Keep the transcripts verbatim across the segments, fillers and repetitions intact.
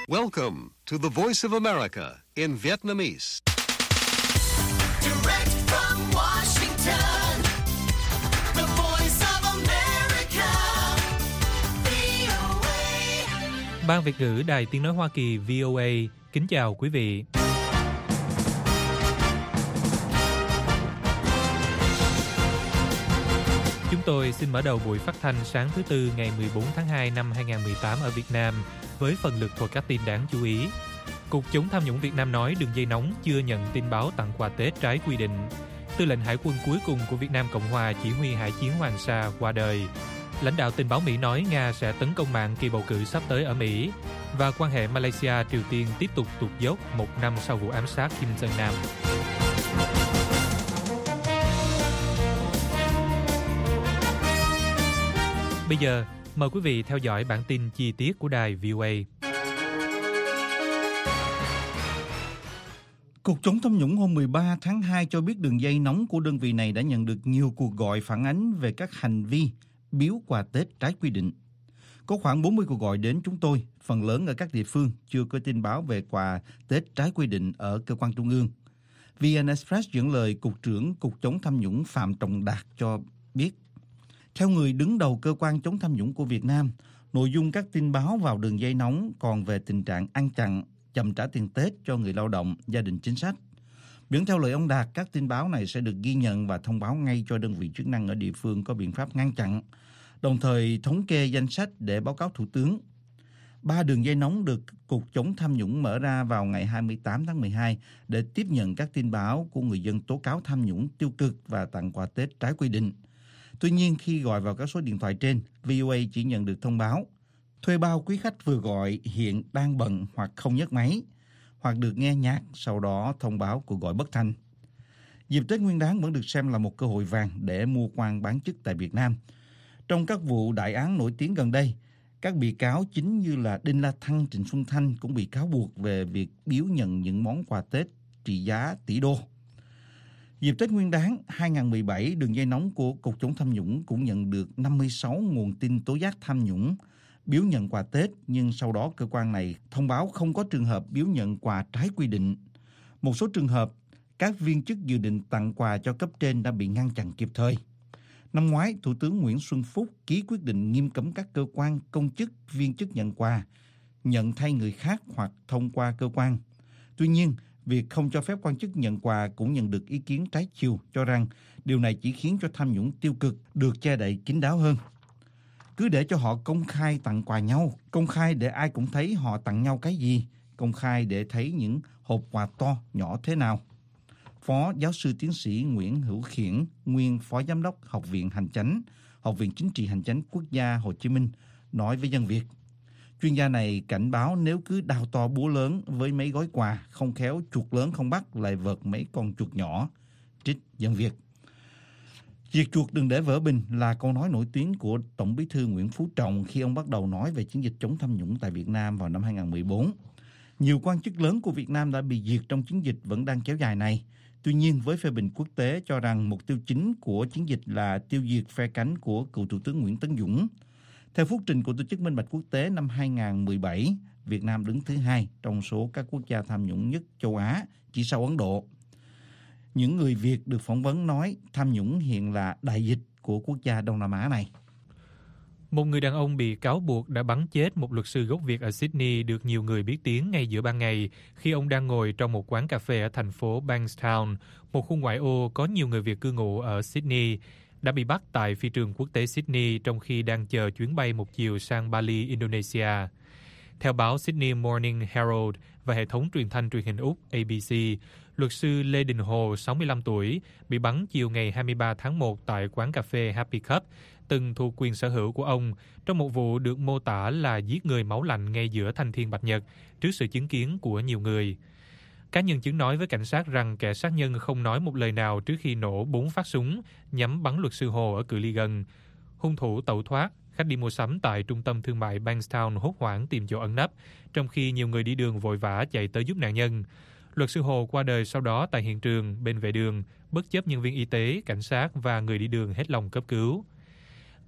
Welcome to the Voice of America in Vietnamese. Direct from Washington, the Voice of America, vê o a. Ban Việt ngữ Đài Tiếng nói Hoa Kỳ vê o a kính chào quý vị. Chúng tôi xin mở đầu buổi phát thanh sáng thứ Tư ngày mười bốn tháng hai năm hai nghìn không trăm mười tám ở Việt Nam với phần lược thuật các tin đáng chú ý. Cục chống tham nhũng Việt Nam nói đường dây nóng chưa nhận tin báo tặng quà Tết trái quy định. Tư lệnh Hải quân cuối cùng của Việt Nam Cộng Hòa chỉ huy Hải chiến Hoàng Sa qua đời. Lãnh đạo tình báo Mỹ nói Nga sẽ tấn công mạng kỳ bầu cử sắp tới ở Mỹ. Và quan hệ Malaysia-Triều Tiên tiếp tục tụt dốc một năm sau vụ ám sát Kim Jong Nam. Bây giờ, mời quý vị theo dõi bản tin chi tiết của đài vê o a. Cục chống tham nhũng hôm mười ba tháng hai cho biết đường dây nóng của đơn vị này đã nhận được nhiều cuộc gọi phản ánh về các hành vi biếu quà Tết trái quy định. Có khoảng bốn mươi cuộc gọi đến chúng tôi, phần lớn ở các địa phương chưa có tin báo về quà Tết trái quy định ở cơ quan trung ương. vê en Express dẫn lời Cục trưởng Cục chống tham nhũng Phạm Trọng Đạt cho biết. Theo người đứng đầu cơ quan chống tham nhũng của Việt Nam, nội dung các tin báo vào đường dây nóng còn về tình trạng ăn chặn, chậm trả tiền Tết cho người lao động, gia đình chính sách. Vẫn theo lời ông Đạt, các tin báo này sẽ được ghi nhận và thông báo ngay cho đơn vị chức năng ở địa phương có biện pháp ngăn chặn, đồng thời thống kê danh sách để báo cáo Thủ tướng. Ba đường dây nóng được Cục chống tham nhũng mở ra vào ngày hai mươi tám tháng mười hai để tiếp nhận các tin báo của người dân tố cáo tham nhũng tiêu cực và tặng quà Tết trái quy định. Tuy nhiên, khi gọi vào các số điện thoại trên, vê o a chỉ nhận được thông báo thuê bao quý khách vừa gọi hiện đang bận hoặc không nhấc máy, hoặc được nghe nhạc, sau đó thông báo cuộc gọi bất thành. Dịp Tết Nguyên đán vẫn được xem là một cơ hội vàng để mua quan bán chức tại Việt Nam. Trong các vụ đại án nổi tiếng gần đây, các bị cáo chính như là Đinh La Thăng, Trịnh Xuân Thanh cũng bị cáo buộc về việc biếu nhận những món quà Tết trị giá tỷ đô. Dịp Tết Nguyên đán hai nghìn không trăm mười bảy, đường dây nóng của Cục chống tham nhũng cũng nhận được năm mươi sáu nguồn tin tố giác tham nhũng, biếu nhận quà Tết, nhưng sau đó cơ quan này thông báo không có trường hợp biếu nhận quà trái quy định. Một số trường hợp, các viên chức dự định tặng quà cho cấp trên đã bị ngăn chặn kịp thời. Năm ngoái, Thủ tướng Nguyễn Xuân Phúc ký quyết định nghiêm cấm các cơ quan, công chức, viên chức nhận quà, nhận thay người khác hoặc thông qua cơ quan. Tuy nhiên, việc không cho phép quan chức nhận quà cũng nhận được ý kiến trái chiều, cho rằng điều này chỉ khiến cho tham nhũng tiêu cực được che đậy kín đáo hơn. Cứ để cho họ công khai tặng quà nhau, công khai để ai cũng thấy họ tặng nhau cái gì, công khai để thấy những hộp quà to, nhỏ thế nào. Phó giáo sư tiến sĩ Nguyễn Hữu Khiển, nguyên Phó Giám đốc Học viện Hành chánh, Học viện Chính trị Hành chánh Quốc gia Hồ Chí Minh, nói với Dân Việt. Chuyên gia này cảnh báo nếu cứ đao to búa lớn với mấy gói quà, không khéo chuột lớn không bắt lại vợt mấy con chuột nhỏ. Trích Dân Việt. Diệt chuột đừng để vỡ bình là câu nói nổi tiếng của Tổng Bí thư Nguyễn Phú Trọng khi ông bắt đầu nói về chiến dịch chống tham nhũng tại Việt Nam vào năm hai nghìn không trăm mười bốn. Nhiều quan chức lớn của Việt Nam đã bị diệt trong chiến dịch vẫn đang kéo dài này. Tuy nhiên, với phê bình quốc tế cho rằng mục tiêu chính của chiến dịch là tiêu diệt phe cánh của cựu Thủ tướng Nguyễn Tấn Dũng. Theo phúc trình của Tổ chức Minh bạch Quốc tế năm hai nghìn không trăm mười bảy, Việt Nam đứng thứ hai trong số các quốc gia tham nhũng nhất châu Á, chỉ sau Ấn Độ. Những người Việt được phỏng vấn nói tham nhũng hiện là đại dịch của quốc gia Đông Nam Á này. Một người đàn ông bị cáo buộc đã bắn chết một luật sư gốc Việt ở Sydney được nhiều người biết tiếng ngay giữa ban ngày khi ông đang ngồi trong một quán cà phê ở thành phố Bankstown, một khu ngoại ô có nhiều người Việt cư ngụ ở Sydney, đã bị bắt tại phi trường quốc tế Sydney trong khi đang chờ chuyến bay một chiều sang Bali, Indonesia. Theo báo Sydney Morning Herald và hệ thống truyền thanh truyền hình Úc A B C, luật sư Lê Đình Hồ, sáu mươi lăm tuổi, bị bắn chiều ngày hai mươi ba tháng một tại quán cà phê Happy Cup, từng thuộc quyền sở hữu của ông, trong một vụ được mô tả là giết người máu lạnh ngay giữa thanh thiên bạch nhật, trước sự chứng kiến của nhiều người. Các nhân chứng nói với cảnh sát rằng kẻ sát nhân không nói một lời nào trước khi nổ bốn phát súng nhắm bắn luật sư Hồ ở cự ly gần. Hung thủ tẩu thoát, khách đi mua sắm tại trung tâm thương mại Bankstown hốt hoảng tìm chỗ ẩn nấp, trong khi nhiều người đi đường vội vã chạy tới giúp nạn nhân. Luật sư Hồ qua đời sau đó tại hiện trường bên vệ đường, bất chấp nhân viên y tế, cảnh sát và người đi đường hết lòng cấp cứu.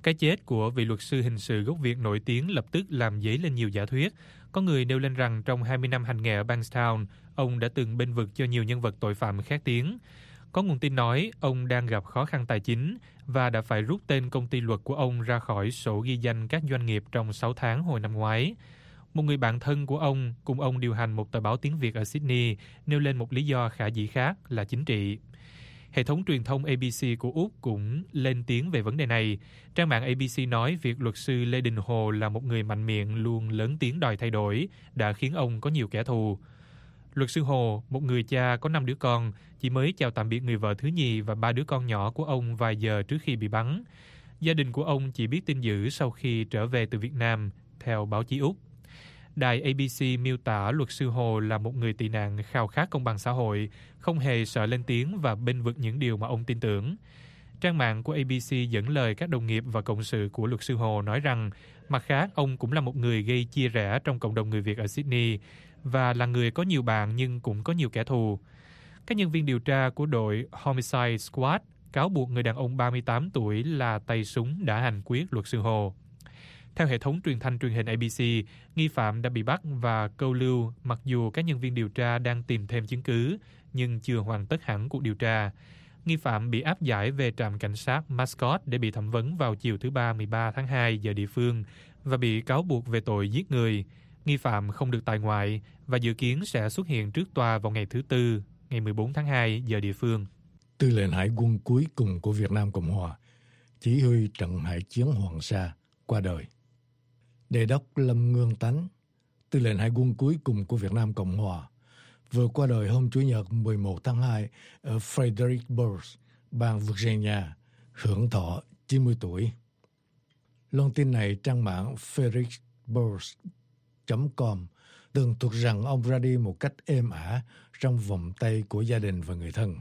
Cái chết của vị luật sư hình sự gốc Việt nổi tiếng lập tức làm dấy lên nhiều giả thuyết. Có người nêu lên rằng trong hai mươi năm hành nghề ở Bankstown, ông đã từng bênh vực cho nhiều nhân vật tội phạm khét tiếng. Có nguồn tin nói ông đang gặp khó khăn tài chính và đã phải rút tên công ty luật của ông ra khỏi sổ ghi danh các doanh nghiệp trong sáu tháng hồi năm ngoái. Một người bạn thân của ông cùng ông điều hành một tờ báo tiếng Việt ở Sydney nêu lên một lý do khả dĩ khác là chính trị. Hệ thống truyền thông A B C của Úc cũng lên tiếng về vấn đề này. Trang mạng A B C nói việc luật sư Lê Đình Hồ là một người mạnh miệng luôn lớn tiếng đòi thay đổi đã khiến ông có nhiều kẻ thù. Luật sư Hồ, một người cha có năm đứa con, chỉ mới chào tạm biệt người vợ thứ nhì và ba đứa con nhỏ của ông vài giờ trước khi bị bắn. Gia đình của ông chỉ biết tin dữ sau khi trở về từ Việt Nam, theo báo chí Úc. Đài A B C miêu tả luật sư Hồ là một người tị nạn khao khát công bằng xã hội, không hề sợ lên tiếng và bênh vực những điều mà ông tin tưởng. Trang mạng của A B C dẫn lời các đồng nghiệp và cộng sự của luật sư Hồ nói rằng, mặt khác, ông cũng là một người gây chia rẽ trong cộng đồng người Việt ở Sydney và là người có nhiều bạn nhưng cũng có nhiều kẻ thù. Các nhân viên điều tra của đội Homicide Squad cáo buộc người đàn ông ba mươi tám tuổi là tay súng đã hành quyết luật sư Hồ. Theo hệ thống truyền thanh truyền hình A B C, nghi phạm đã bị bắt và câu lưu mặc dù các nhân viên điều tra đang tìm thêm chứng cứ, nhưng chưa hoàn tất hẳn cuộc điều tra. Nghi phạm bị áp giải về trạm cảnh sát Mascot để bị thẩm vấn vào chiều thứ Ba mười ba tháng hai giờ địa phương và bị cáo buộc về tội giết người. Nghi phạm không được tại ngoại và dự kiến sẽ xuất hiện trước tòa vào ngày thứ Tư, ngày mười bốn tháng hai giờ địa phương. Tư lệnh Hải quân cuối cùng của Việt Nam Cộng Hòa, chỉ huy trận hải chiến Hoàng Sa, qua đời. Đề đốc Lâm Ngương Tánh, tư lệnh Hải quân cuối cùng của Việt Nam Cộng Hòa, vừa qua đời hôm Chủ nhật mười một tháng hai ở Fredericksburg, bang Virginia, hưởng thọ chín mươi tuổi. Loan tin này trang mạng fredericksburg chấm com tường thuật rằng ông ra đi một cách êm ả trong vòng tay của gia đình và người thân.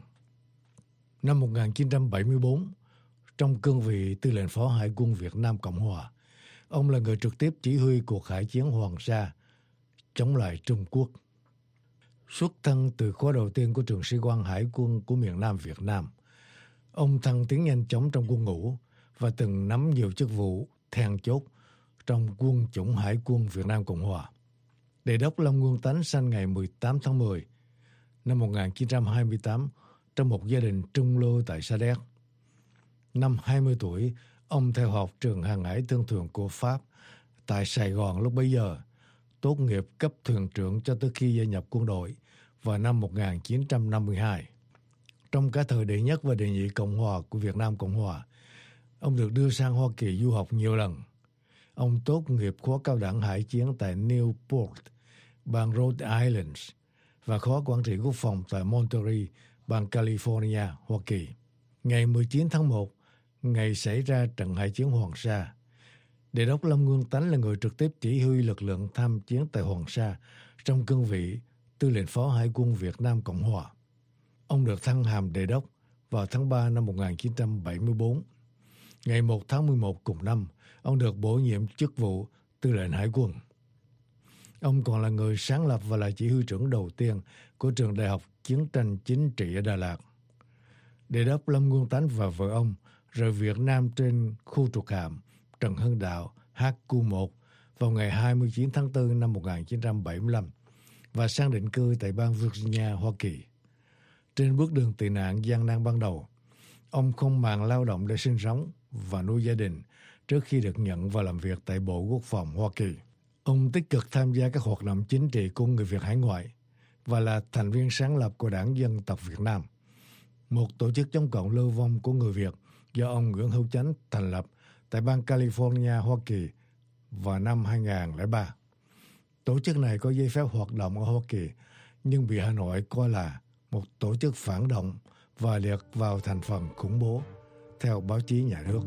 Năm một nghìn chín trăm bảy mươi tư, trong cương vị tư lệnh phó Hải quân Việt Nam Cộng Hòa, ông là người trực tiếp chỉ huy cuộc hải chiến Hoàng Sa chống lại Trung Quốc. Xuất thân từ khóa đầu tiên của trường sĩ quan hải quân của miền Nam Việt Nam, ông thăng tiến nhanh chóng trong quân ngũ và từng nắm nhiều chức vụ then chốt trong quân chủng Hải quân Việt Nam Cộng Hòa. Đề đốc Lâm Ngương Tánh sinh ngày mười tám tháng mười năm một nghìn chín trăm hai mươi tám trong một gia đình trung lô tại Sa Đéc. Năm hai mươi tuổi, ông theo học trường hàng hải thương thuyền của Pháp tại Sài Gòn lúc bấy giờ, tốt nghiệp cấp thuyền trưởng cho tới khi gia nhập quân đội vào năm một nghìn chín trăm năm mươi hai. Trong cả thời đệ nhất và đệ nhị Cộng hòa của Việt Nam Cộng Hòa, ông được đưa sang Hoa Kỳ du học nhiều lần. Ông tốt nghiệp khóa cao đẳng hải chiến tại Newport, bang Rhode Island, và khóa quản trị quốc phòng tại Monterey, bang California, Hoa Kỳ. Ngày mười chín tháng một, ngày xảy ra trận hải chiến Hoàng Sa, Đề đốc Lâm Ngương Tánh là người trực tiếp chỉ huy lực lượng tham chiến tại Hoàng Sa trong cương vị tư lệnh phó Hải quân Việt Nam Cộng Hòa. Ông được thăng hàm đề đốc vào tháng ba năm một nghìn chín trăm bảy mươi tư. Ngày một tháng mười một cùng năm, ông được bổ nhiệm chức vụ tư lệnh Hải quân. Ông còn là người sáng lập và là chỉ huy trưởng đầu tiên của trường Đại học Chiến tranh Chính trị ở Đà Lạt. Đề đốc Lâm Ngương Tánh và vợ ông rời Việt Nam trên khu trục hạm Trần Hưng Đạo H Q một vào ngày hai mươi chín tháng tư năm một nghìn chín trăm bảy mươi lăm và sang định cư tại bang Virginia, Hoa Kỳ. Trên bước đường tị nạn gian nan ban đầu, ông không màng lao động để sinh sống và nuôi gia đình trước khi được nhận vào làm việc tại Bộ Quốc phòng Hoa Kỳ. Ông tích cực tham gia các hoạt động chính trị của người Việt hải ngoại và là thành viên sáng lập của Đảng Dân tộc Việt Nam, một tổ chức chống cộng lưu vong của người Việt do ông Nguyễn Hữu Chánh thành lập tại bang California, Hoa Kỳ vào năm hai nghìn không trăm lẻ ba. Tổ chức này có giấy phép hoạt động ở Hoa Kỳ nhưng bị Hà Nội coi là một tổ chức phản động và liệt vào thành phần khủng bố, theo báo chí nhà nước.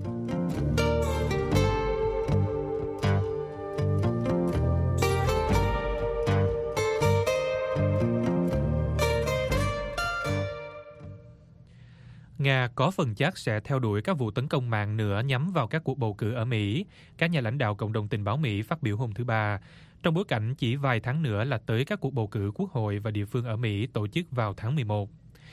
Nga có phần chắc sẽ theo đuổi các vụ tấn công mạng nữa nhắm vào các cuộc bầu cử ở Mỹ, các nhà lãnh đạo Cộng đồng Tình báo Mỹ phát biểu hôm thứ Ba, trong bối cảnh chỉ vài tháng nữa là tới các cuộc bầu cử quốc hội và địa phương ở Mỹ tổ chức vào tháng mười một.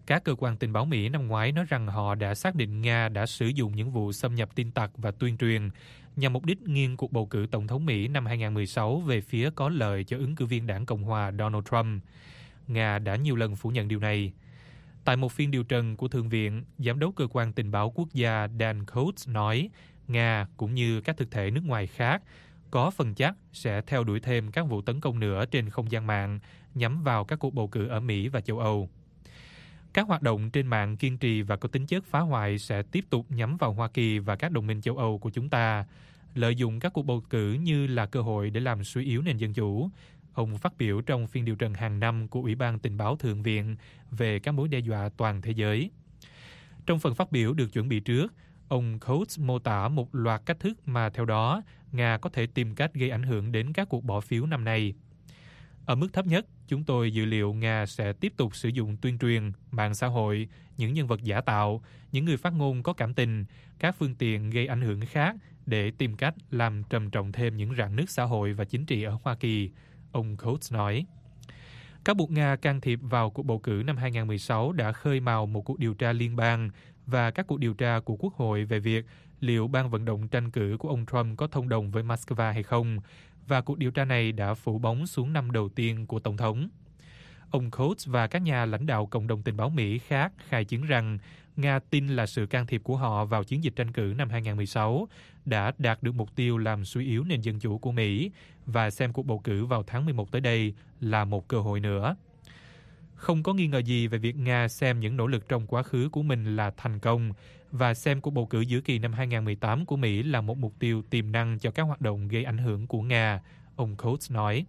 Các cơ quan tình báo Mỹ năm ngoái nói rằng họ đã xác định Nga đã sử dụng những vụ xâm nhập tin tặc và tuyên truyền nhằm mục đích nghiêng cuộc bầu cử tổng thống Mỹ năm hai không một sáu về phía có lợi cho ứng cử viên đảng Cộng hòa Donald Trump. Nga đã nhiều lần phủ nhận điều này. Tại một phiên điều trần của Thượng viện, Giám đốc Cơ quan Tình báo Quốc gia Dan Coats nói Nga cũng như các thực thể nước ngoài khác có phần chắc sẽ theo đuổi thêm các vụ tấn công nữa trên không gian mạng nhắm vào các cuộc bầu cử ở Mỹ và châu Âu. Các hoạt động trên mạng kiên trì và có tính chất phá hoại sẽ tiếp tục nhắm vào Hoa Kỳ và các đồng minh châu Âu của chúng ta, lợi dụng các cuộc bầu cử như là cơ hội để làm suy yếu nền dân chủ. Ông phát biểu trong phiên điều trần hàng năm của Ủy ban Tình báo Thượng viện về các mối đe dọa toàn thế giới. Trong phần phát biểu được chuẩn bị trước, ông Coates mô tả một loạt cách thức mà theo đó Nga có thể tìm cách gây ảnh hưởng đến các cuộc bỏ phiếu năm nay. Ở mức thấp nhất, chúng tôi dự liệu Nga sẽ tiếp tục sử dụng tuyên truyền, mạng xã hội, những nhân vật giả tạo, những người phát ngôn có cảm tình, các phương tiện gây ảnh hưởng khác để tìm cách làm trầm trọng thêm những rạn nứt xã hội và chính trị ở Hoa Kỳ, ông Coates nói. Các buộc Nga can thiệp vào cuộc bầu cử năm hai không một sáu đã khơi mào một cuộc điều tra liên bang và các cuộc điều tra của Quốc hội về việc liệu ban vận động tranh cử của ông Trump có thông đồng với Moscow hay không, và cuộc điều tra này đã phủ bóng xuống năm đầu tiên của Tổng thống. Ông Coates và các nhà lãnh đạo cộng đồng tình báo Mỹ khác khai chứng rằng Nga tin là sự can thiệp của họ vào chiến dịch tranh cử năm hai không một sáu đã đạt được mục tiêu làm suy yếu nền dân chủ của Mỹ và xem cuộc bầu cử vào tháng mười một tới đây là một cơ hội nữa. Không có nghi ngờ gì về việc Nga xem những nỗ lực trong quá khứ của mình là thành công và xem cuộc bầu cử giữa kỳ năm hai không một tám của Mỹ là một mục tiêu tiềm năng cho các hoạt động gây ảnh hưởng của Nga, ông Coates nói.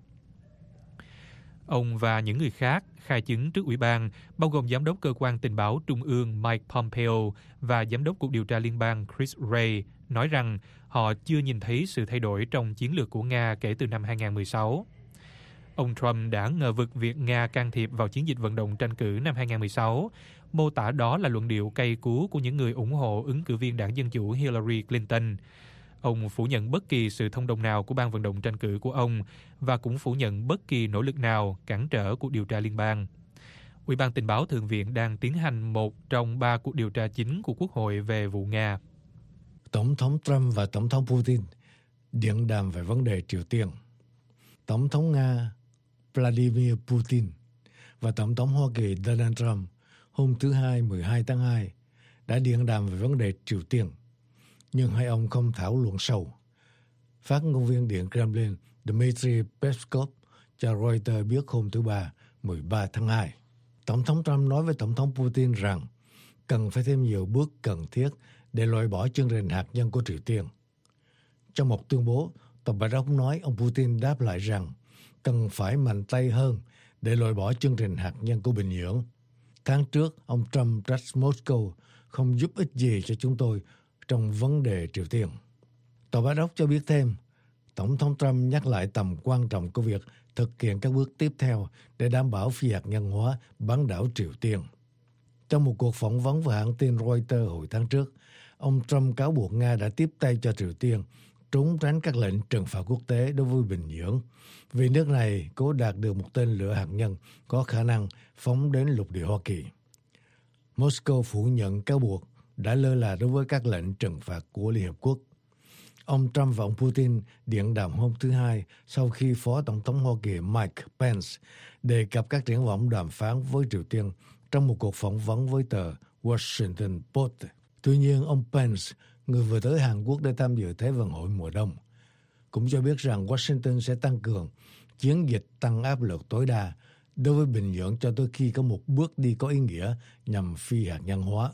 Ông và những người khác khai chứng trước ủy ban, bao gồm Giám đốc Cơ quan Tình báo Trung ương Mike Pompeo và Giám đốc Cuộc điều tra Liên bang Chris Wray, nói rằng họ chưa nhìn thấy sự thay đổi trong chiến lược của Nga kể từ năm hai không một sáu. Ông Trump đã ngờ vực việc Nga can thiệp vào chiến dịch vận động tranh cử năm hai không một sáu, mô tả đó là luận điệu cay cú của những người ủng hộ ứng cử viên đảng Dân Chủ Hillary Clinton. Ông phủ nhận bất kỳ sự thông đồng nào của ban vận động tranh cử của ông và cũng phủ nhận bất kỳ nỗ lực nào cản trở cuộc điều tra liên bang. Ủy ban Tình báo Thượng viện đang tiến hành một trong ba cuộc điều tra chính của Quốc hội về vụ Nga. Tổng thống Trump và Tổng thống Putin điện đàm về vấn đề Triều Tiên. Tổng thống Nga Vladimir Putin và Tổng thống Hoa Kỳ Donald Trump hôm thứ Hai mười hai tháng hai đã điện đàm về vấn đề Triều Tiên, nhưng hai ông không thảo luận sâu. Phát ngôn viên Điện Kremlin Dmitry Peskov cho Reuters biết hôm thứ Ba mười ba tháng hai. Tổng thống Trump nói với Tổng thống Putin rằng cần phải thêm nhiều bước cần thiết để loại bỏ chương trình hạt nhân của Triều Tiên. Trong một tuyên bố, Tổng Bạch Ốc nói ông Putin đáp lại rằng cần phải mạnh tay hơn để loại bỏ chương trình hạt nhân của Bình Nhưỡng. Tháng trước, ông Trump trách Moscow không giúp ích gì cho chúng tôi trong vấn đề Triều Tiên. Tòa Bạch Ốc cho biết thêm, Tổng thống Trump nhắc lại tầm quan trọng của việc thực hiện các bước tiếp theo để đảm bảo phi hạt nhân hóa bán đảo Triều Tiên. Trong một cuộc phỏng vấn với hãng tin Reuters hồi tháng trước, ông Trump cáo buộc Nga đã tiếp tay cho Triều Tiên trốn tránh các lệnh trừng phạt quốc tế đối với Bình Nhưỡng vì nước này cố đạt được một tên lửa hạt nhân có khả năng phóng đến lục địa Hoa Kỳ. Moscow phủ nhận cáo buộc đã lơ là đối với các lệnh trừng phạt của Liên Hợp Quốc. Ông Trump và ông Putin điện đàm hôm thứ Hai sau khi Phó Tổng thống Hoa Kỳ Mike Pence đề cập các triển vọng đàm phán với Triều Tiên trong một cuộc phỏng vấn với tờ Washington Post. Tuy nhiên, ông Pence, người vừa tới Hàn Quốc để tham dự Thế vận hội mùa đông, cũng cho biết rằng Washington sẽ tăng cường chiến dịch tăng áp lực tối đa đối với Bình Nhưỡng cho tới khi có một bước đi có ý nghĩa nhằm phi hạt nhân hóa.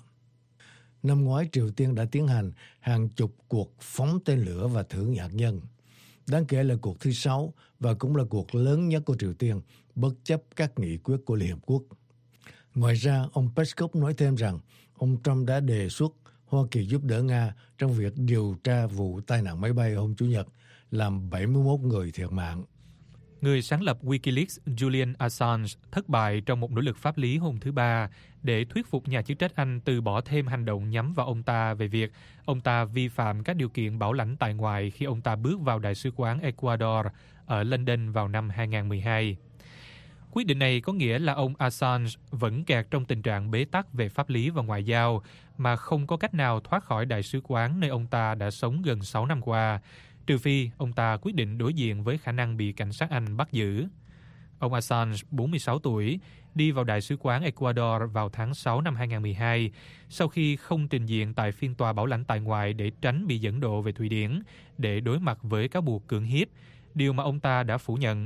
Năm ngoái, Triều Tiên đã tiến hành hàng chục cuộc phóng tên lửa và thử nghiệm hạt nhân. Đáng kể là cuộc thứ sáu và cũng là cuộc lớn nhất của Triều Tiên, bất chấp các nghị quyết của Liên Hợp Quốc. Ngoài ra, ông Peskov nói thêm rằng ông Trump đã đề xuất Hoa Kỳ giúp đỡ Nga trong việc điều tra vụ tai nạn máy bay hôm Chủ nhật, làm bảy mươi mốt người thiệt mạng. Người sáng lập Wikileaks Julian Assange thất bại trong một nỗ lực pháp lý hôm thứ Ba để thuyết phục nhà chức trách Anh từ bỏ thêm hành động nhắm vào ông ta về việc ông ta vi phạm các điều kiện bảo lãnh tại ngoại khi ông ta bước vào Đại sứ quán Ecuador ở London vào năm hai không một hai. Quyết định này có nghĩa là ông Assange vẫn kẹt trong tình trạng bế tắc về pháp lý và ngoại giao mà không có cách nào thoát khỏi đại sứ quán nơi ông ta đã sống gần sáu năm qua, trừ phi ông ta quyết định đối diện với khả năng bị cảnh sát Anh bắt giữ. Ông Assange, bốn mươi sáu tuổi, đi vào đại sứ quán Ecuador vào tháng sáu năm hai nghìn không trăm mười hai sau khi không trình diện tại phiên tòa bảo lãnh tại ngoại để tránh bị dẫn độ về Thụy Điển để đối mặt với cáo buộc cưỡng hiếp, điều mà ông ta đã phủ nhận.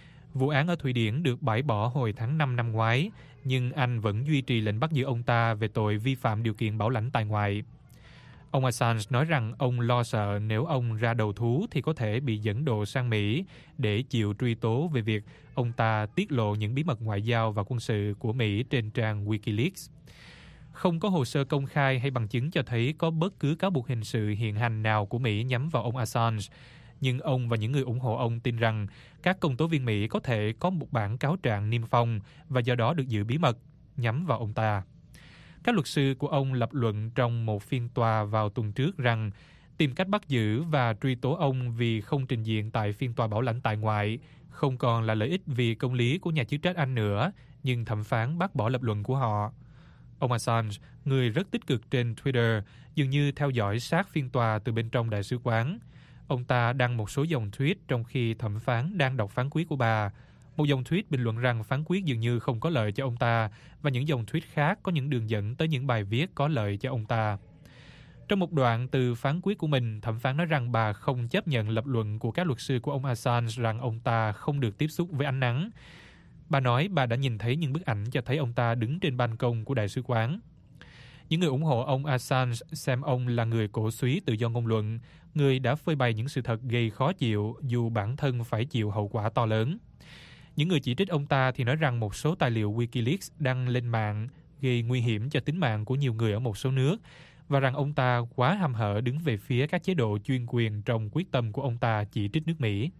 Vụ án ở Thụy Điển được bãi bỏ hồi tháng năm năm ngoái, nhưng Anh vẫn duy trì lệnh bắt giữ ông ta về tội vi phạm điều kiện bảo lãnh tại ngoại. Ông Assange nói rằng ông lo sợ nếu ông ra đầu thú thì có thể bị dẫn độ sang Mỹ để chịu truy tố về việc ông ta tiết lộ những bí mật ngoại giao và quân sự của Mỹ trên trang Wikileaks. Không có hồ sơ công khai hay bằng chứng cho thấy có bất cứ cáo buộc hình sự hiện hành nào của Mỹ nhắm vào ông Assange, nhưng ông và những người ủng hộ ông tin rằng các công tố viên Mỹ có thể có một bản cáo trạng niêm phong và do đó được giữ bí mật nhắm vào ông ta. Các luật sư của ông lập luận trong một phiên tòa vào tuần trước rằng tìm cách bắt giữ và truy tố ông vì không trình diện tại phiên tòa bảo lãnh tại ngoại không còn là lợi ích vì công lý của nhà chức trách Anh nữa, nhưng thẩm phán bác bỏ lập luận của họ. Ông Assange, người rất tích cực trên Twitter, dường như theo dõi sát phiên tòa từ bên trong đại sứ quán. Ông ta đăng một số dòng tweet trong khi thẩm phán đang đọc phán quyết của bà. Một dòng tweet bình luận rằng phán quyết dường như không có lợi cho ông ta, và những dòng tweet khác có những đường dẫn tới những bài viết có lợi cho ông ta. Trong một đoạn từ phán quyết của mình, thẩm phán nói rằng bà không chấp nhận lập luận của các luật sư của ông Assange rằng ông ta không được tiếp xúc với ánh nắng. Bà nói bà đã nhìn thấy những bức ảnh cho thấy ông ta đứng trên ban công của đại sứ quán. Những người ủng hộ ông Assange xem ông là người cổ súy tự do ngôn luận, người đã phơi bày những sự thật gây khó chịu dù bản thân phải chịu hậu quả to lớn. Những người chỉ trích ông ta thì nói rằng một số tài liệu Wikileaks đăng lên mạng gây nguy hiểm cho tính mạng của nhiều người ở một số nước, và rằng ông ta quá hăm hở đứng về phía các chế độ chuyên quyền trong quyết tâm của ông ta chỉ trích nước Mỹ.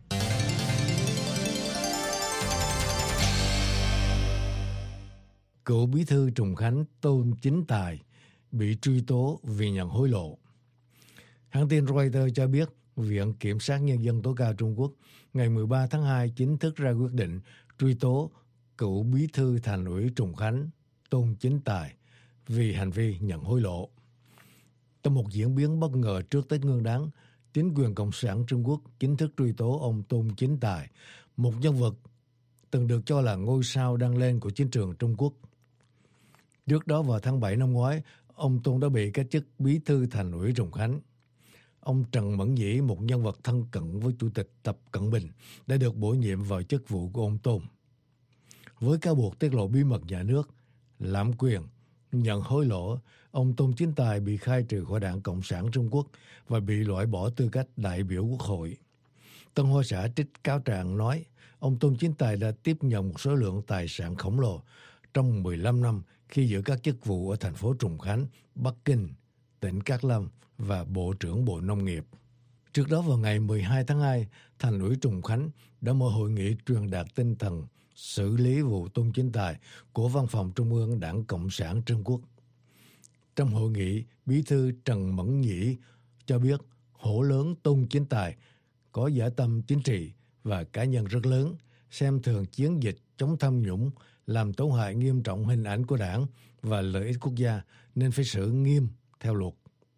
Cựu bí thư Trùng Khánh Tôn Chính Tài bị truy tố vì nhận hối lộ. Hãng tin Reuters cho biết Viện Kiểm sát Nhân dân tối cao Trung Quốc ngày mười ba tháng hai chính thức ra quyết định truy tố cựu bí thư Thành ủy Trùng Khánh Tôn Chính Tài vì hành vi nhận hối lộ. Trong một diễn biến bất ngờ trước Tết Nguyên đán, chính quyền Cộng sản Trung Quốc chính thức truy tố ông Tôn Chính Tài, một nhân vật từng được cho là ngôi sao đang lên của chính trường Trung Quốc. Trước đó vào tháng bảy năm ngoái, ông Tôn đã bị cách chức bí thư Thành ủy Trùng Khánh. Ông Trần Mẫn Nhĩ, một nhân vật thân cận với Chủ tịch Tập Cận Bình, đã được bổ nhiệm vào chức vụ của ông Tôn. Với cáo buộc tiết lộ bí mật nhà nước, lạm quyền, nhận hối lộ, ông Tôn Chính Tài bị khai trừ khỏi Đảng Cộng sản Trung Quốc và bị loại bỏ tư cách đại biểu Quốc hội. Tân Hoa Xã trích cáo trạng nói, ông Tôn Chính Tài đã tiếp nhận một số lượng tài sản khổng lồ trong mười lăm năm khi giữ các chức vụ ở thành phố Trùng Khánh, Bắc Kinh, tỉnh Cát Lâm và Bộ trưởng Bộ Nông nghiệp. Trước đó vào ngày mười hai tháng hai, Thành ủy Trùng Khánh đã mở hội nghị truyền đạt tinh thần xử lý vụ Tôn Chính Tài của Văn phòng Trung ương Đảng Cộng sản Trung Quốc. Trong hội nghị, bí thư Trần Mẫn Nhĩ cho biết hổ lớn Tôn Chính Tài có dã tâm chính trị và cá nhân rất lớn, xem thường chiến dịch chống tham nhũng, làm tổn hại nghiêm trọng hình ảnh của đảng và lợi ích quốc gia nên phải xử nghiêm theo luật.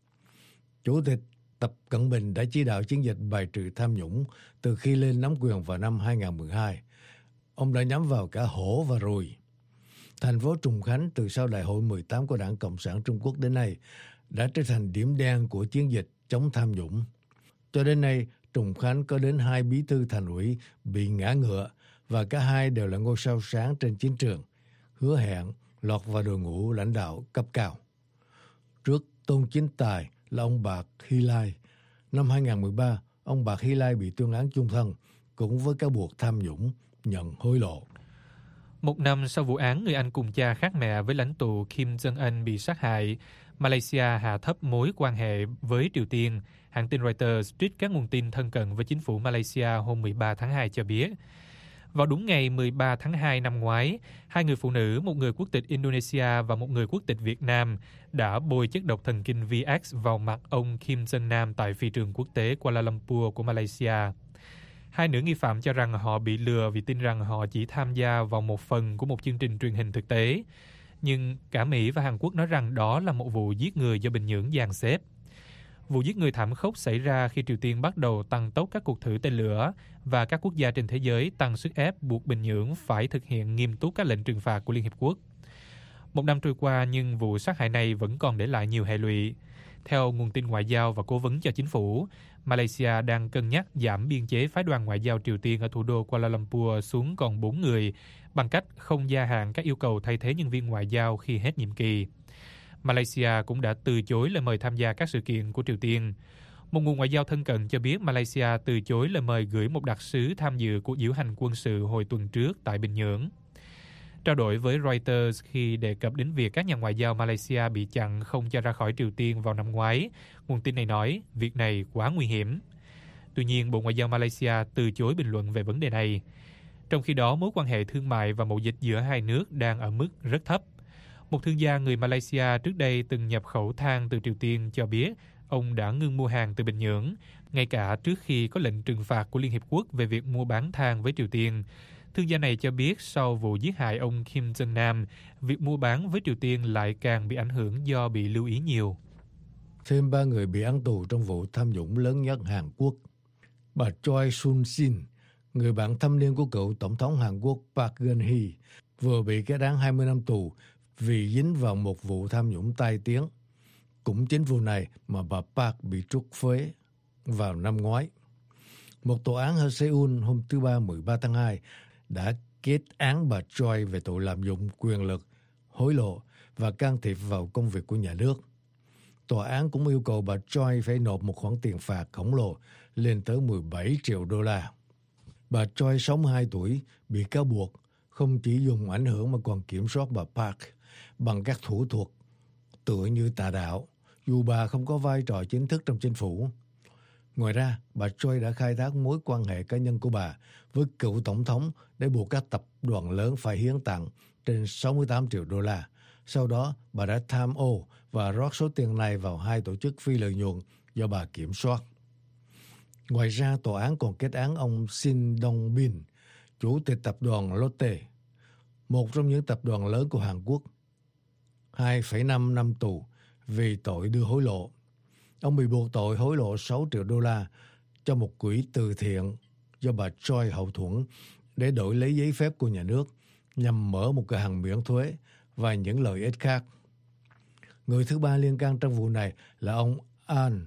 Chủ tịch Tập Cận Bình đã chỉ đạo chiến dịch bài trừ tham nhũng từ khi lên nắm quyền vào năm hai nghìn không trăm mười hai. Ông đã nhắm vào cả hổ và ruồi. Thành phố Trùng Khánh từ sau Đại hội mười tám của Đảng Cộng sản Trung Quốc đến nay đã trở thành điểm đen của chiến dịch chống tham nhũng. Cho đến nay, Trùng Khánh có đến hai bí thư thành ủy bị ngã ngựa và cả hai đều là ngôi sao sáng trên chiến trường, hứa hẹn lọt vào đội ngũ lãnh đạo cấp cao. Trước Tôn Chính Tài là ông Bạc Hy Lai. Năm hai nghìn không trăm mười ba, ông Bạc Hy Lai bị tuyên án chung thân cũng với cáo buộc tham nhũng, nhận hối lộ. Một năm sau vụ án người anh cùng cha khác mẹ với lãnh tụ Kim Jong-un bị sát hại, Malaysia hạ thấp mối quan hệ với Triều Tiên. Hãng tin Reuters trích các nguồn tin thân cận với chính phủ Malaysia hôm mười ba tháng hai cho biết. Vào đúng ngày mười ba tháng hai năm ngoái, hai người phụ nữ, một người quốc tịch Indonesia và một người quốc tịch Việt Nam, đã bôi chất độc thần kinh V X vào mặt ông Kim Jong Nam tại phi trường quốc tế Kuala Lumpur của Malaysia. Hai nữ nghi phạm cho rằng họ bị lừa vì tin rằng họ chỉ tham gia vào một phần của một chương trình truyền hình thực tế. Nhưng cả Mỹ và Hàn Quốc nói rằng đó là một vụ giết người do Bình Nhưỡng dàn xếp. Vụ giết người thảm khốc xảy ra khi Triều Tiên bắt đầu tăng tốc các cuộc thử tên lửa và các quốc gia trên thế giới tăng sức ép buộc Bình Nhưỡng phải thực hiện nghiêm túc các lệnh trừng phạt của Liên Hiệp Quốc. Một năm trôi qua nhưng vụ sát hại này vẫn còn để lại nhiều hệ lụy. Theo nguồn tin ngoại giao và cố vấn cho chính phủ, Malaysia đang cân nhắc giảm biên chế phái đoàn ngoại giao Triều Tiên ở thủ đô Kuala Lumpur xuống còn bốn người bằng cách không gia hạn các yêu cầu thay thế nhân viên ngoại giao khi hết nhiệm kỳ. Malaysia cũng đã từ chối lời mời tham gia các sự kiện của Triều Tiên. Một nguồn ngoại giao thân cận cho biết Malaysia từ chối lời mời gửi một đặc sứ tham dự cuộc diễu hành quân sự hồi tuần trước tại Bình Nhưỡng. Trao đổi với Reuters khi đề cập đến việc các nhà ngoại giao Malaysia bị chặn không cho ra khỏi Triều Tiên vào năm ngoái, nguồn tin này nói việc này quá nguy hiểm. Tuy nhiên, Bộ Ngoại giao Malaysia từ chối bình luận về vấn đề này. Trong khi đó, mối quan hệ thương mại và mậu dịch giữa hai nước đang ở mức rất thấp. Một thương gia người Malaysia trước đây từng nhập khẩu than từ Triều Tiên cho biết ông đã ngưng mua hàng từ Bình Nhưỡng, ngay cả trước khi có lệnh trừng phạt của Liên Hiệp Quốc về việc mua bán than với Triều Tiên. Thương gia này cho biết sau vụ giết hại ông Kim Jong Nam, việc mua bán với Triều Tiên lại càng bị ảnh hưởng do bị lưu ý nhiều. Thêm ba người bị án tù trong vụ tham nhũng lớn nhất Hàn Quốc. Bà Choi Soon-sin, người bạn thâm niên của cựu Tổng thống Hàn Quốc Park Geun-hye, vừa bị kết án hai mươi năm tù vì dính vào một vụ tham nhũng tai tiếng. Cũng chính vụ này mà bà Park bị trút phế vào năm ngoái. Một tòa án ở Seoul hôm thứ Ba mười ba tháng hai đã kết án bà Choi về tội lạm dụng quyền lực, hối lộ và can thiệp vào công việc của nhà nước. Tòa án cũng yêu cầu bà Choi phải nộp một khoản tiền phạt khổng lồ lên tới mười bảy triệu đô la. Bà Choi sáu mươi hai tuổi bị cáo buộc không chỉ dùng ảnh hưởng mà còn kiểm soát bà Park bằng các thủ thuật tựa như tà đạo, dù bà không có vai trò chính thức trong chính phủ. Ngoài ra, bà Choi đã khai thác mối quan hệ cá nhân của bà với cựu tổng thống để buộc các tập đoàn lớn phải hiến tặng trên sáu mươi tám triệu đô la. Sau đó, bà đã tham ô và rót số tiền này vào hai tổ chức phi lợi nhuận do bà kiểm soát. Ngoài ra, tòa án còn kết án ông Shin Dong-bin, chủ tịch tập đoàn Lotte, một trong những tập đoàn lớn của Hàn Quốc, hai phẩy năm năm tù vì tội đưa hối lộ. Ông bị buộc tội hối lộ sáu triệu đô la cho một quỹ từ thiện do bà Choi hậu thuẫn để đổi lấy giấy phép của nhà nước nhằm mở một cửa hàng miễn thuế và những lợi ích khác. Người thứ ba liên can trong vụ này là ông An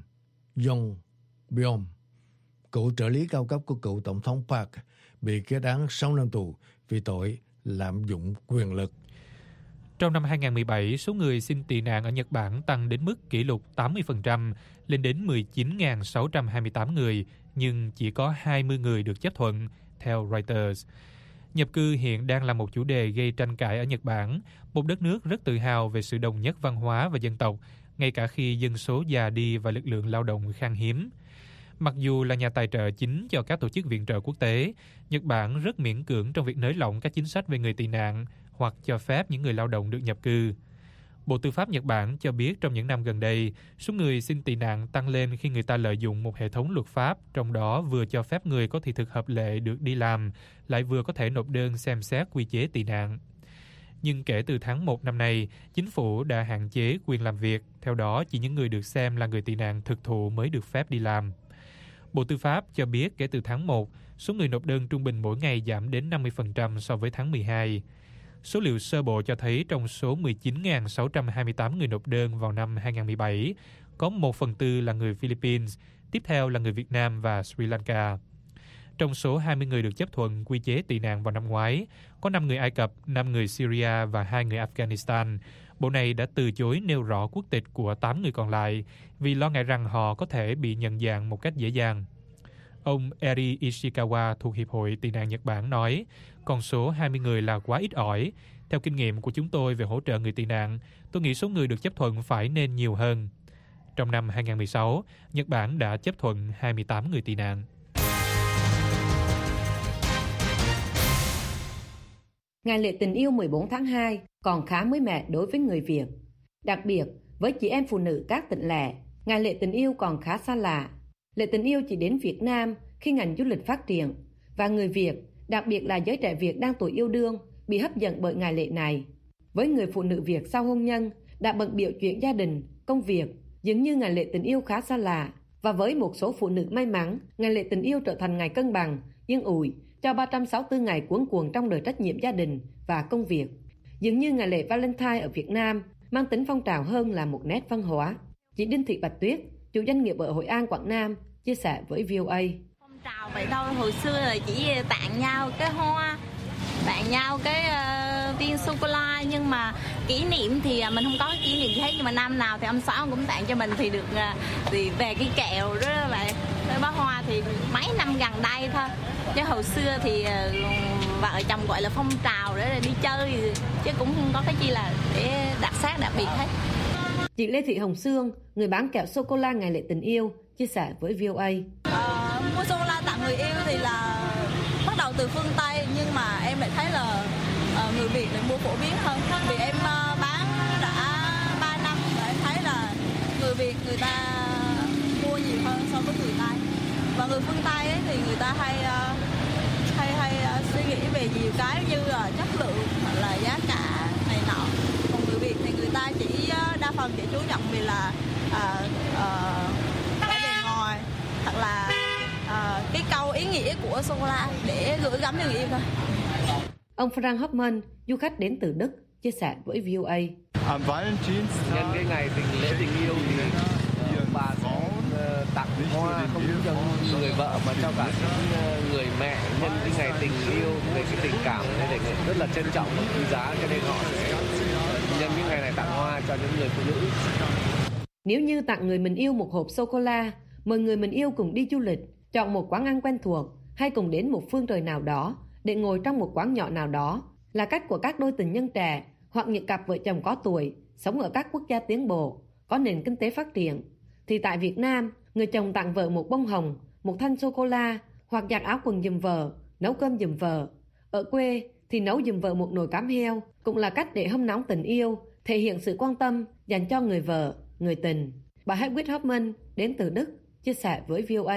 Jong-byom, cựu trợ lý cao cấp của cựu Tổng thống Park, bị kết án sáu năm tù vì tội lạm dụng quyền lực. Trong năm hai không một bảy, số người xin tị nạn ở Nhật Bản tăng đến mức kỷ lục tám mươi phần trăm, lên đến mười chín nghìn sáu trăm hai mươi tám người, nhưng chỉ có hai mươi người được chấp thuận, theo Reuters. Nhập cư hiện đang là một chủ đề gây tranh cãi ở Nhật Bản, một đất nước rất tự hào về sự đồng nhất văn hóa và dân tộc, ngay cả khi dân số già đi và lực lượng lao động khan hiếm. Mặc dù là nhà tài trợ chính cho các tổ chức viện trợ quốc tế, Nhật Bản rất miễn cưỡng trong việc nới lỏng các chính sách về người tị nạn hoặc cho phép những người lao động được nhập cư. Bộ Tư pháp Nhật Bản cho biết trong những năm gần đây, số người xin tị nạn tăng lên khi người ta lợi dụng một hệ thống luật pháp, trong đó vừa cho phép người có thị thực hợp lệ được đi làm, lại vừa có thể nộp đơn xem xét quy chế tị nạn. Nhưng kể từ tháng một năm nay, chính phủ đã hạn chế quyền làm việc, theo đó chỉ những người được xem là người tị nạn thực thụ mới được phép đi làm. Bộ Tư pháp cho biết kể từ tháng một, số người nộp đơn trung bình mỗi ngày giảm đến năm mươi phần trăm so với tháng mười hai. Số liệu sơ bộ cho thấy trong số mười chín nghìn sáu trăm hai mươi tám người nộp đơn vào năm hai không một bảy, có một phần tư là người Philippines, tiếp theo là người Việt Nam và Sri Lanka. Trong số hai mươi người được chấp thuận quy chế tị nạn vào năm ngoái, có năm người Ai Cập, năm người Syria và hai người Afghanistan. Bộ này đã từ chối nêu rõ quốc tịch của tám người còn lại vì lo ngại rằng họ có thể bị nhận dạng một cách dễ dàng. Ông Eri Ishikawa thuộc Hiệp hội Tị nạn Nhật Bản nói, con số hai mươi người là quá ít ỏi. Theo kinh nghiệm của chúng tôi về hỗ trợ người tị nạn, tôi nghĩ số người được chấp thuận phải nên nhiều hơn. Trong năm hai không một sáu, Nhật Bản đã chấp thuận hai mươi tám người tị nạn. Ngày lễ tình yêu mười bốn tháng hai còn khá mới mẻ đối với người Việt. Đặc biệt, với chị em phụ nữ các tỉnh lẻ, ngày lễ tình yêu còn khá xa lạ. Lễ tình yêu chỉ đến Việt Nam khi ngành du lịch phát triển, và người Việt, đặc biệt là giới trẻ Việt đang tuổi yêu đương, bị hấp dẫn bởi ngày lễ này. Với người phụ nữ Việt sau hôn nhân, đã bận bịu chuyện gia đình, công việc, dường như ngày lễ tình yêu khá xa lạ. Và với một số phụ nữ may mắn, ngày lễ tình yêu trở thành ngày cân bằng, yên ủi cho ba trăm sáu mươi tư ngày cuống cuồng trong đời trách nhiệm gia đình và công việc. Dường như ngày lễ Valentine ở Việt Nam mang tính phong trào hơn là một nét văn hóa. Chị Đinh Thị Bạch Tuyết, chủ doanh nghiệp ở Hội An, Quảng Nam, chia sẻ với vê o a. Phong trào vậy thôi, hồi xưa là chỉ tặng nhau cái hoa, tặng nhau cái uh, viên sô cô la, nhưng mà kỷ niệm thì mình không có cái kỷ niệm gì hết, nhưng mà năm nào thì ông xã ông cũng tặng cho mình thì được uh, thì về cái kẹo đó là cái bó hoa thì mấy năm gần đây thôi, chứ hồi xưa thì uh, vợ chồng gọi là phong trào để đi chơi, chứ cũng không có cái chi là để đặc sắc đặc biệt hết. Chị Lê Thị Hồng Sương, người bán kẹo sô cô la ngày lễ tình yêu, chia sẻ với vê o a. Ờ, mua sô cô la tặng người yêu thì là bắt đầu từ phương Tây, nhưng mà em lại thấy là uh, người Việt lại mua phổ biến hơn. Vì em uh, bán đã ba năm và em thấy là người Việt người ta mua nhiều hơn so với người Tây. Và người phương Tây ấy, thì người ta hay uh, hay hay uh, suy nghĩ về nhiều cái như là chất lượng hoặc là giá cả này nọ. Còn người Việt thì người ta chỉ uh, đa phần chỉ chú trọng về là uh, uh, cái bề ngoài hoặc là uh, cái câu ý nghĩa của sô cô la để gửi gắm cho người yêu thôi. Ông Frank Hoffman, du khách đến từ Đức, chia sẻ với vê o a. Nhân cái ngày tình lễ tình yêu thì uh, bà có uh, tặng hoa không chỉ cho người vợ mà cho cả những người mẹ nhân cái ngày tình yêu, về cái tình cảm này để rất là trân trọng và quý giá, cho nên họ sẽ nhân cái ngày này tặng hoa cho những người phụ nữ. Nếu như tặng người mình yêu một hộp sô cô la, mời người mình yêu cùng đi du lịch, chọn một quán ăn quen thuộc hay cùng đến một phương trời nào đó để ngồi trong một quán nhỏ nào đó là cách của các đôi tình nhân trẻ hoặc những cặp vợ chồng có tuổi sống ở các quốc gia tiến bộ, có nền kinh tế phát triển. Thì tại Việt Nam, người chồng tặng vợ một bông hồng, một thanh sô cô la hoặc giặt áo quần giùm vợ, nấu cơm giùm vợ. Ở quê thì nấu giùm vợ một nồi cám heo cũng là cách để hâm nóng tình yêu, thể hiện sự quan tâm dành cho người vợ, người tình. Bà Hedwig Hoffman đến từ Đức chia sẻ với vê o a.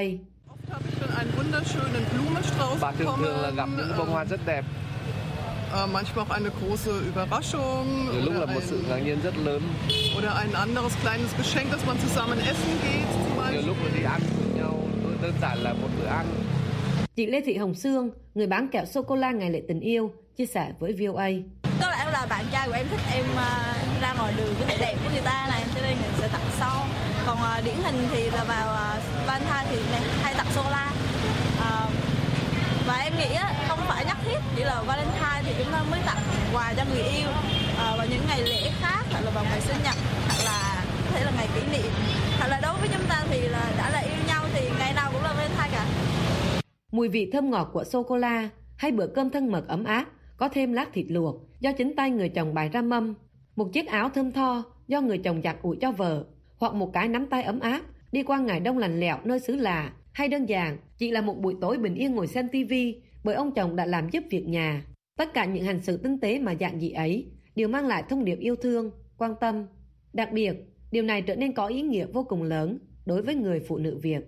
Bà thường thường là gặp những bông hoa rất đẹp. Manchmal auch eine große Überraschung Đôi lúc là một sự ngạc nhiên rất lớn. Oder ein anderes kleines Geschenk, dass man zusammen essen geht. Nhiều lúc là đi ăn cùng nhau, đơn giản là một bữa ăn. Chị Lê Thị Hồng Sương, người bán kẹo sô cô la ngày lễ tình yêu, chia sẻ với vê o a. Có lẽ là bạn trai của em thích em uh, ra ngoài đường cái vẻ đẹp của người ta này, cho nên mình sẽ tặng sau. Còn uh, điển hình thì là vào uh, Valentine thì này, hay tặng sô la. Uh, và em nghĩ á, không phải nhất thiết chỉ là Valentine thì chúng ta mới tặng quà cho người yêu. Uh, và những ngày lễ khác, hoặc là vào ngày sinh nhật, hoặc là có thể là ngày kỷ niệm, hoặc là đối với chúng ta thì là đã là yêu nhau thì ngày nào cũng là Valentine cả. Mùi vị thơm ngọt của sô cô la hay bữa cơm thân mật ấm áp có thêm lát thịt luộc do chính tay người chồng bày ra mâm, một chiếc áo thơm tho do người chồng giặt ủi cho vợ, hoặc một cái nắm tay ấm áp đi qua ngày đông lạnh lẽo nơi xứ lạ, hay đơn giản chỉ là một buổi tối bình yên ngồi xem tivi bởi ông chồng đã làm giúp việc nhà. Tất cả những hành xử tinh tế mà giản dị ấy đều mang lại thông điệp yêu thương, quan tâm. Đặc biệt, điều này trở nên có ý nghĩa vô cùng lớn đối với người phụ nữ Việt.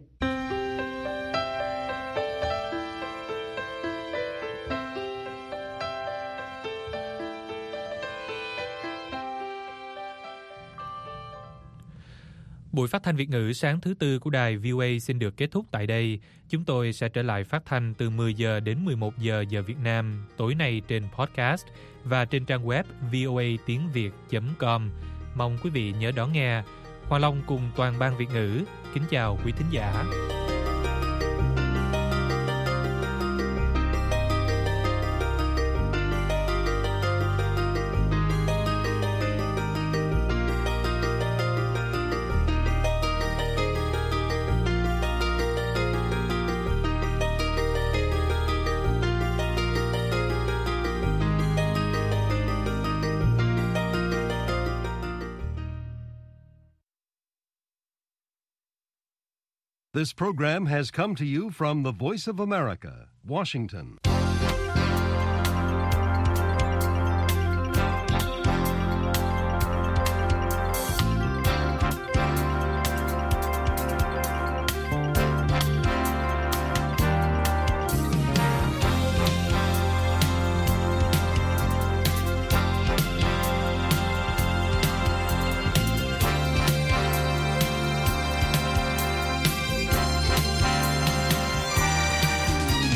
Buổi phát thanh Việt ngữ sáng thứ Tư của đài vê o a xin được kết thúc tại đây. Chúng tôi sẽ trở lại phát thanh từ mười giờ đến mười một giờ giờ Việt Nam tối nay trên podcast và trên trang web v o a tiếng việt chấm com. Mong quý vị nhớ đón nghe. Hoa Long cùng toàn ban Việt ngữ kính chào quý thính giả. This program has come to you from the Voice of America, Washington.